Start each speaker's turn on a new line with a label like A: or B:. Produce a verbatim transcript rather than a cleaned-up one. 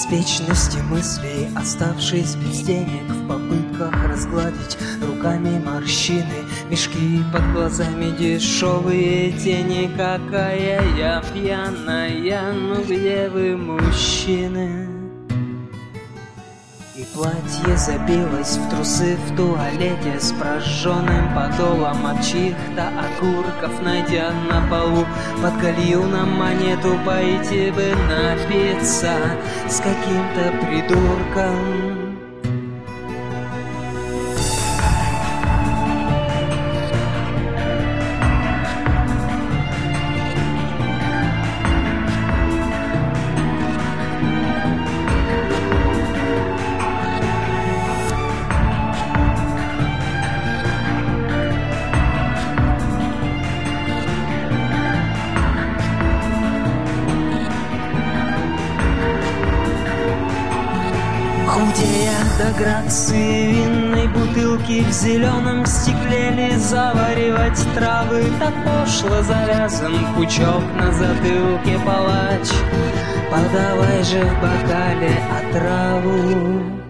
A: беспечности мыслей, оставшись без денег в попытках разгладить руками морщины, мешки под глазами, дешевые тени. Какая я пьяная, ну где вы, мужчины? И платье забилось в трусы в туалете с прожженным подолом от чьих-то окурков. Найдя на полу под гальюном монету, пойти бы напиться с каким-то придурком. Худея до грации винной бутылки, в зеленом стекле ли заваривать травы. Так пошло завязан пучок на затылке, палач, подавай же в бокале отраву.